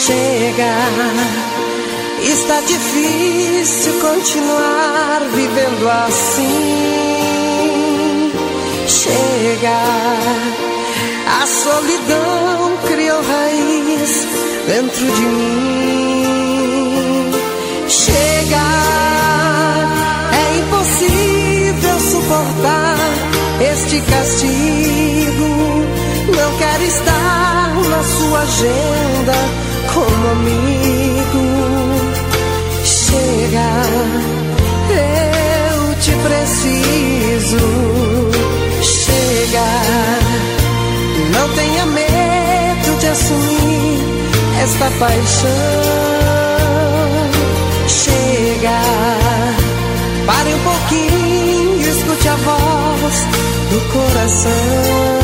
Chega, está difícil continuar vivendo assim. Chega, a solidão criou raiz dentro de mim. Chega, é impossível suportar este castigo. Não quero estar na sua agenda como amigo. Chega, eu te preciso. Chega, não tenha medo de assumir esta paixão. Chega, pare um pouquinho e escute a voz do coração.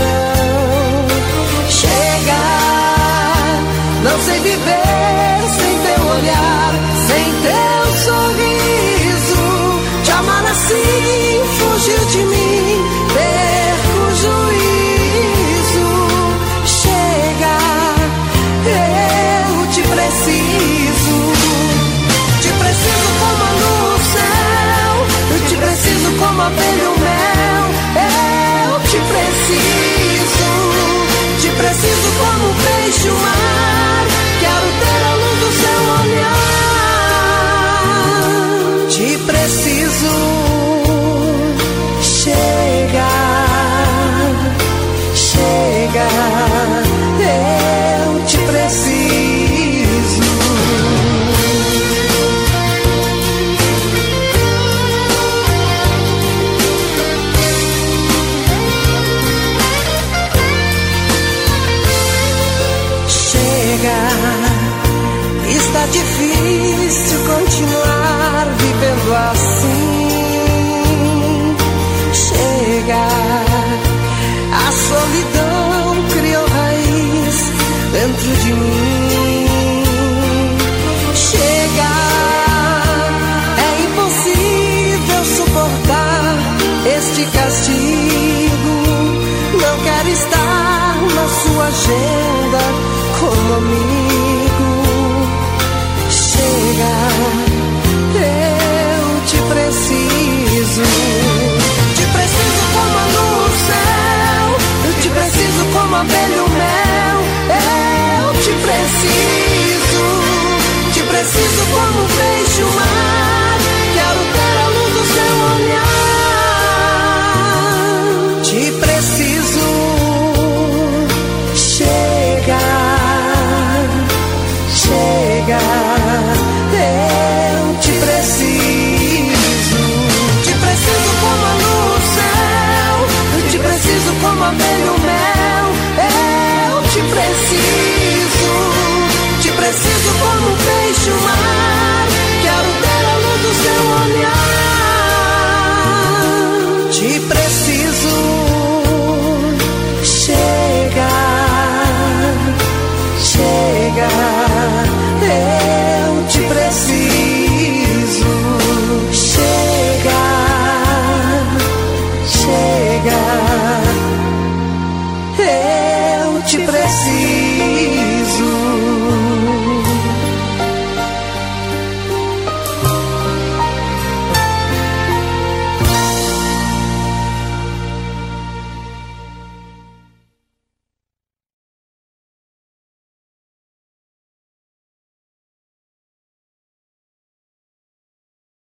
Chega, não sei viver sem teu olhar, sem teu sorriso. Te amar assim fugiu de mim, perco o juízo. Chega, eu te preciso. Te preciso como a luz no céu, eu te preciso como a abelha o mel. Eu te preciso. Te preciso como um peixe o mar. Quero ter a luz do seu olhar. Te preciso. Chega, chega, eu te preciso. Chega, está difícil continuar vivendo assim. Chega, a solidão criou raiz dentro de mim. Chega, é impossível suportar este castigo. Não quero estar na sua agenda como amigo.